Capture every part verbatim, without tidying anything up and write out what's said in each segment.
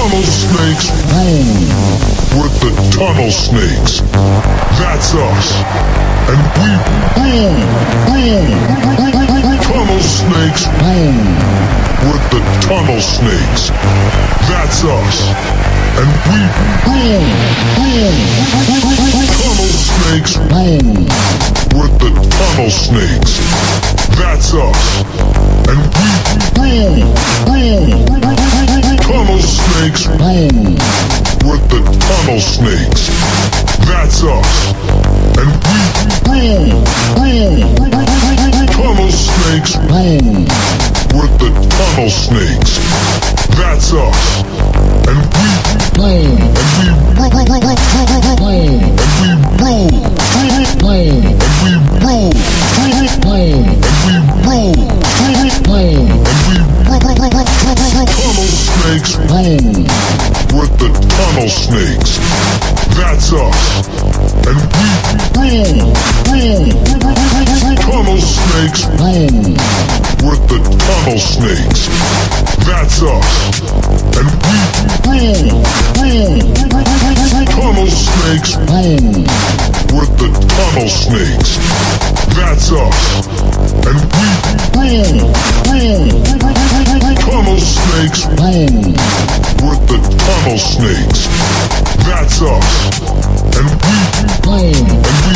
tunnel snakes rule with the tunnel snakes. That's us. And we rule, rule. Tunnel snakes rule with the tunnel snakes. That's us. And we rule, rule. Tunnel snakes rule with the tunnel snakes. That's us. And we rule, rule. Tunnel snakes rule with the tunnel snakes. That's us. And we rule, rule. Tunnel snakes rule with the tunnel snakes. That's us. And we rule, and we rule, and we rule, and we rule, and we rule, and we tunnel snakes rule with the tunnel snakes. That's us. And we rule, rule. Tunnel snakes rule with the tunnel snakes. That's us. And we rule, rule. Tunnel snakes rule with the tunnel snakes. That's us. And we rule, rule. Tunnel snakes rule with the tunnel snakes. That's us. And we rule, and we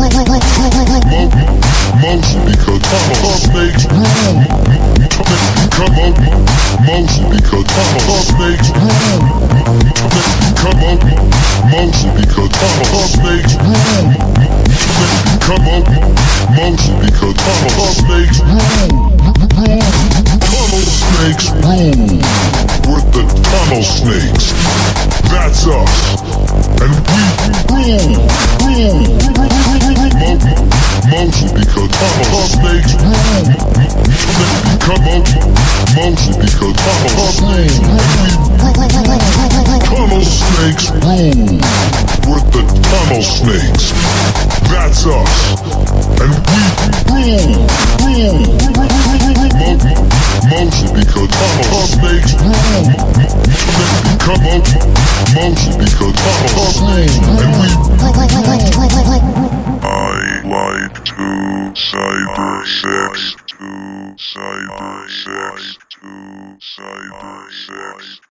mo motion because tunnel snakes rule. Come on, motion because tunnel snakes rule. Come on, motion because tunnel snakes rule. Come on, motion because tunnel snakes rule. Tunnel snakes rule with the tunnel snakes. That's us. And we rule, rule. Mo motion because tunnel snakes rule. Come on, motion because tunnel snakes rule. Tunnel snakes rule with the tunnel snakes. That's us. And we rule, rule. Mo motion because tunnel snakes rule. Come on, motion because tunnel snakes rule. And we I like to cyber sex, to cyber sex, to cyber sex.